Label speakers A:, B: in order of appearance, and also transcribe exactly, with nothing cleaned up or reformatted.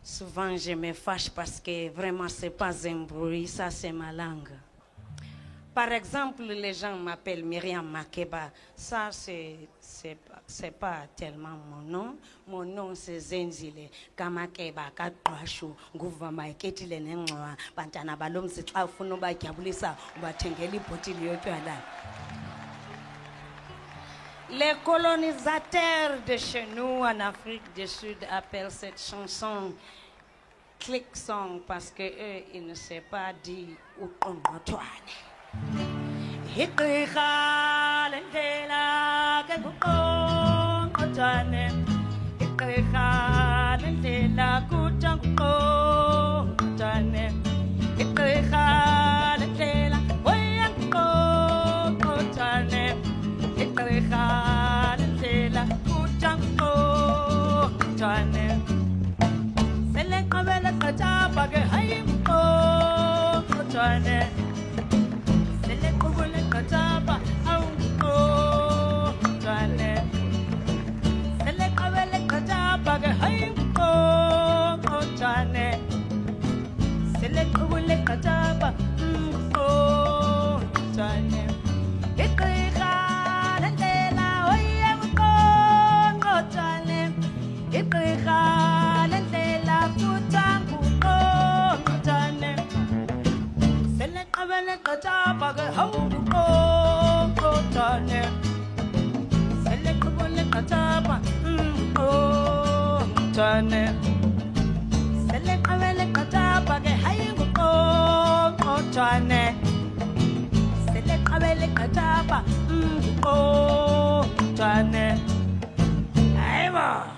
A: Souvent, je me fâche parce que vraiment, ce n'est pas un bruit, ça, c'est ma langue. Par exemple, les gens m'appellent Myriam Makeba. Ça, c'est c'est pas tellement mon nom. Mon nom, c'est Zenzile. Kamakeba, Katwashu, Guvama, Ketile Nengoa, Pantana Balum, c'est Afunoba, Kabulisa, Batengeli, Potiliotuala. Les colonisateurs de chez nous en Afrique du Sud appellent cette chanson click song parce que eux, ils ne savent pas dire où on retourne. Hikriha lentela ke kukong kotane, hikriha lentela kutang kukong kotane, hikriha lentela hoyang kukong kotane, hikriha lentela kutang kukong kotane. Seleng kabela kacapa ke hayim kukong kotane. Katapa, oh, Jane. Select a well, Katapa, oh, Jane. Select a well, Katapa, oh, Jane. It can and Dela, oh, Jane. It can and Dela, Kutangu, oh, Jane. Select a well, Katapa, oh. Select a bullet, a tapa, oh, Tane. Select a relic, a tapa, get high, oh, Tane. Select a relic, a tapa, oh, Tane. Eva.